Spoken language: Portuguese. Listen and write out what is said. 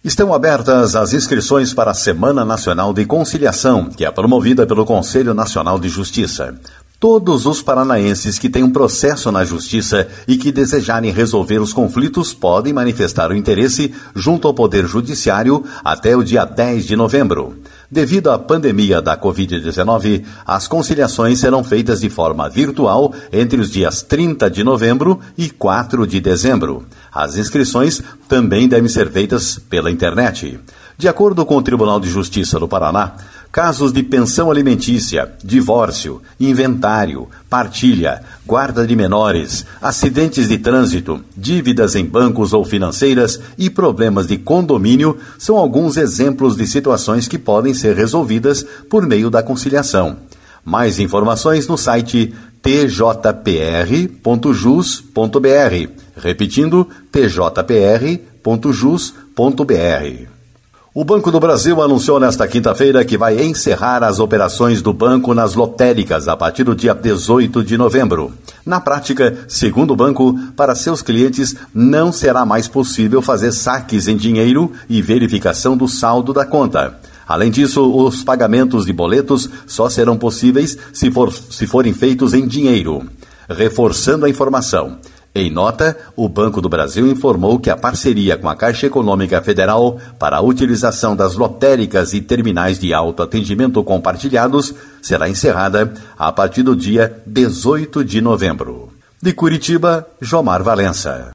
Estão abertas as inscrições para a Semana Nacional de Conciliação, que é promovida pelo Conselho Nacional de Justiça. Todos os paranaenses que têm um processo na Justiça e que desejarem resolver os conflitos podem manifestar o interesse junto ao Poder Judiciário até o dia 10 de novembro. Devido à pandemia da Covid-19, as conciliações serão feitas de forma virtual entre os dias 30 de novembro e 4 de dezembro. As inscrições também devem ser feitas pela internet. De acordo com o Tribunal de Justiça do Paraná, casos de pensão alimentícia, divórcio, inventário, partilha, guarda de menores, acidentes de trânsito, dívidas em bancos ou financeiras e problemas de condomínio são alguns exemplos de situações que podem ser resolvidas por meio da conciliação. Mais informações no site tjpr.jus.br. Repetindo, tjpr.jus.br. O Banco do Brasil anunciou nesta quinta-feira que vai encerrar as operações do banco nas lotéricas a partir do dia 18 de novembro. Na prática, segundo o banco, para seus clientes não será mais possível fazer saques em dinheiro e verificação do saldo da conta. Além disso, os pagamentos de boletos só serão possíveis se forem feitos em dinheiro. Reforçando a informação, em nota, o Banco do Brasil informou que a parceria com a Caixa Econômica Federal para a utilização das lotéricas e terminais de autoatendimento compartilhados será encerrada a partir do dia 18 de novembro. De Curitiba, Jomar Valença.